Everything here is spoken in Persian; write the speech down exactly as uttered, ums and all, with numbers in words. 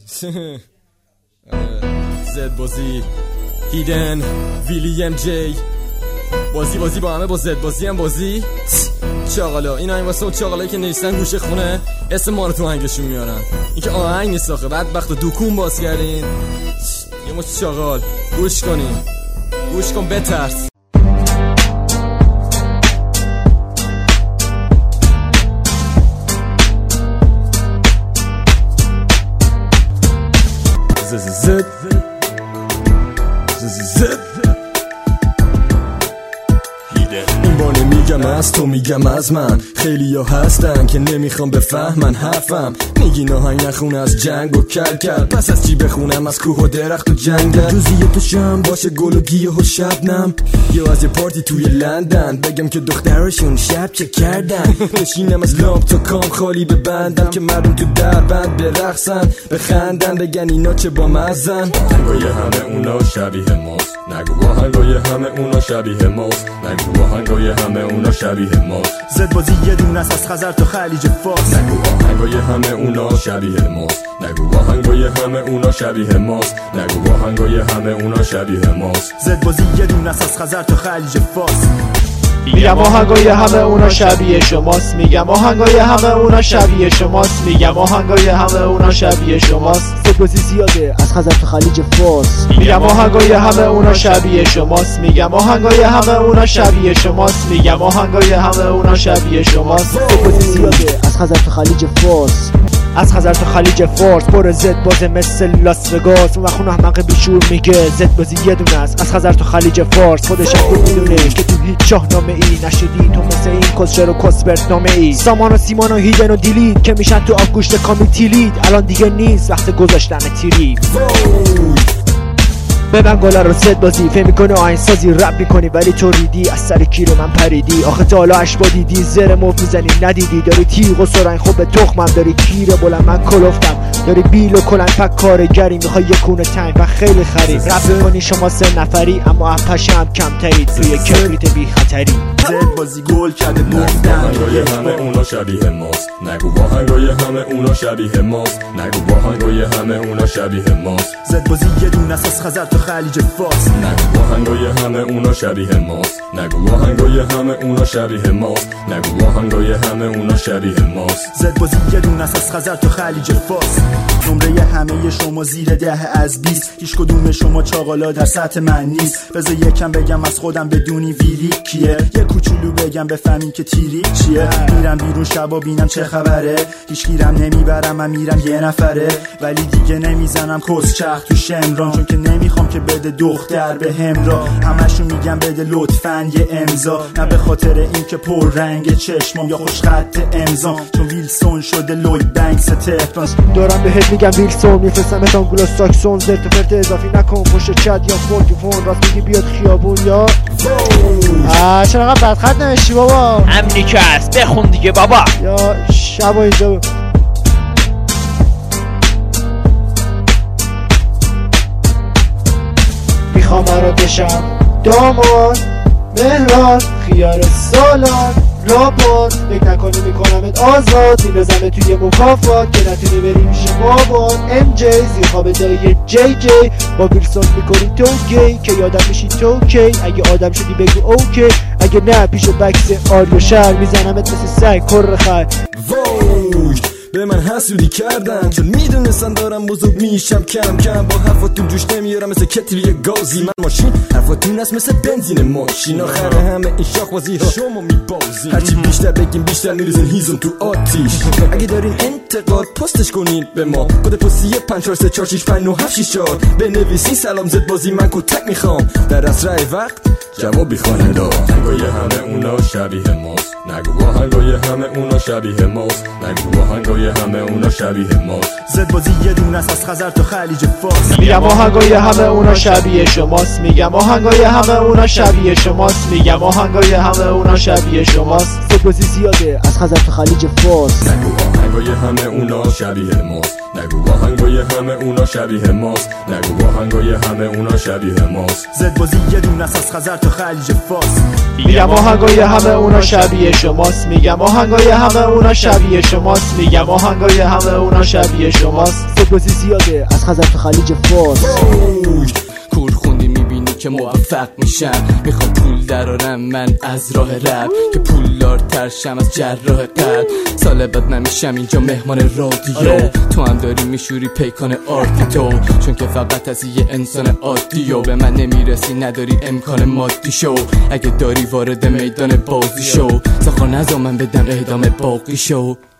زد بازی هیدن ویلیم جی بازی بازی با همه با زد بازی هم بازی چاقالا این آهنگ واسه اون چاقالایی که نشستن گوشه خونه اسم ما رو تو آهنگشون میارن. این که آهنگ نیست آخه بدبخت و دکون باز کردین یه مچ چاقال. گوش کنین گوش کن بترس. زد زد زد این بانه میگم از تو میگم از من، خیلی ها هستن که نمیخوام بفهمن حرفم. میگی آهنگ نخونه از جنگ و کل کل، پس از چی بخونم از کوه و درخت و جنگل. جزی تو شم باشه گل و گیه و شبنم، یا از یه پارتی توی لندن بگم که دخترشون شب چه کردن. بشینم از لامپ تا کام خالی ببندم که مردم تو در بند برقصن بخندن بگن اینا چه با مزن. آهنگای همه اونا شبیه ماست، نگو آهنگای همه اونا شبیه ماست، نگو آهنگای همه اونا شبیه ماست. زد بازی یه دونه از خزر تا خلیج فارس، نگو آهنگای همه اونا شبیه ماست، نگو آهنگای همه اونا شبیه ماست، نگو آهنگای همه اونا شبیه ماست. زد بازی یه دونه از خزر تا خلیج فارس، میگم آهنگای همه اونا شبیه شماست، میگم آهنگای همه اونا شبیه شماست، میگم آهنگای همه اونا شبیه شماست. زد بازی زیاده از خزر تا خلیج فارس، میگم آهنگای همه اونا شبیه شماست، میگم آهنگای همه اونا شبیه شماست، میگم آهنگای همه اونا شبیه شماست. زد بازی زیاده از خزر تا خلیج فارس، از خزر تا خلیج فارس پر زد بازه مثل لاس وگاس. اون خون احمق بیشور میگه زد بازی یه دونه است از خزر تا خلیج فارس. خودش هم میدونه که تو هیچ شاهنامه ای نشدی تو مثل این کسشر و کسبرت نامه ای. سامان و سیمان و هیدن و دیلید که میشن تو آب گوشت کامی تیلید، الان دیگه نیست وقت گذاشتن تیری. ببن گلا رو زد بازی فهم میکنه آهنگ سازی رپ میکنی ولی تو ریدی از سر کی رو من پریدی. آخه تا حالا اشبا دیدی زر مف میزنی ندیدی، داری تیغ و سرنگ خوب به تخمم، داری کیره بلند من کلفتم، داری بیل و کلنگ پک کارگری میخوای یه کونه تنگ و خیلی خرید. رپ میکنی شما سه نفری اما اپش هم کم ترید توی کبریت بی خطری. زد بازی گل کرده گفتن آهنگای همه اونا شبیه ماست، نگو آهنگای همه اونا شبیه ماست، نگو آهنگای همه اونا شبیه ماست. زد بازی یه دونه از خزر تا خلیج فارس، نگو آهنگای همه اونا شبیه ماست، نگو آهنگای همه اونا شبیه ماست، نگو آهنگای همه اونا شبیه ماست. زد بازی یه دونه از خزر تا خلیج فارس، نمره همه شما زیر ده از بیست، هیچ کدوم شما چاقالا در سطح من نیست. بذار یکم بگم از خودم بدونی ویری کیه، یه کوچولو بگم بفهمین که تیری چیه. میرم بیرون شبا بینم چه خبره، هیچ گیرم نمیبرم من میرم یه نفره، ولی دیگه نمیزنم کس چرخ تو شمران، چون که نمیخوام که بده دختر به همراه. همشون میگم بده لطفاً یه امضا، نه به خاطر این که پر رنگ چشمام یا خوش خط امضا، چون ویلسون شده لوید بنکس تهران. دارم بهت میگم ویلسون میفرستم بهت آنگلو ساکسون، زرت و پرت اضافی نکن پشت چت یا فولتیفون، راست میگی بیاد خیابون یا آ چرا انقدر بدخط نوشتی بابا؟ همینی که هست بخون دیگه بابا. یا شبا اینجا میخوام مرا بشم داماد مهران خیار سالان رابط، فکر نکنی میکنمت آزاد، میرزمه توی مکافات که نتونی بری میشه بابات. ام جی زیر خواب دایی جی جی با ویلسون میکنی تو گی که یادم میشی تو کی. اگه آدم شدی بگو اوکی، اگه نه پیش بکس آریو شهر میزنمت مثل سگ کر خر. وای به من حسودی کردن چون میدونستن دارم بزرگ میشم کم کم، با حرفاتون جوش نمیارم مثل کتری گازی. من ماشین حرفاتون هست مثل بنزین ماشین، آخر همه این شاخبازی ها شما میبازین، هرچی بیشتر بگیم بیشتر میریزین هیزم تو آتیش. اگه دارین انتقاد پستش کنین به ما، کد پستی پنج چهار سه چهار شش پنج نه هفت شش چهار بنویسین سلام زد بازی من کتک میخوام، در اسرع وقت جوابی خواننده. آهنگای همه اونا شبیه ماست، نگو آهنگای همه اونا شبیه ماست، نگو آهنگای همه اونا شبیه ماست. زد بازی یه دونه از خزر تا خلیج فارس، میگم آهنگای همه اونا شبیه شماست، میگم آهنگای همه اونا شبیه شماست، میگم آهنگای همه اونا شبیه شماست. زد بازی زیاده از خزر تا خلیج فارس، نگو آهنگای همه اونا شبیه ماست، نگو آهنگای همه اونا شبیه ماست، نگو آهنگای همه اونا شبیه ماست. زد بازی یه دونه از خزر تا خلیج فارس، میگم آهنگای همه اونا شبیه شماست، میگم آهنگای همه اونا شبیه شماست، میگم آهنگای همه اونا شبیه شماست. بازی زیاده از خزر تو خلیج فارس. کور خوندی میبینی که موفق میشم، میخوام پول درارم من از راه رب که پولدار ترشم از جراح قلب. سال بعد من میشم اینجا مهمان رادیو. آره. تو هم داری میشوری پیکان آرتی تو، چون که فقط از یه انسان عادی و به من نمیرسی نداری امکان مادی شو. اگه داری وارد میدان بازی شو، سخن نزا من بدم اعدام باقی شو.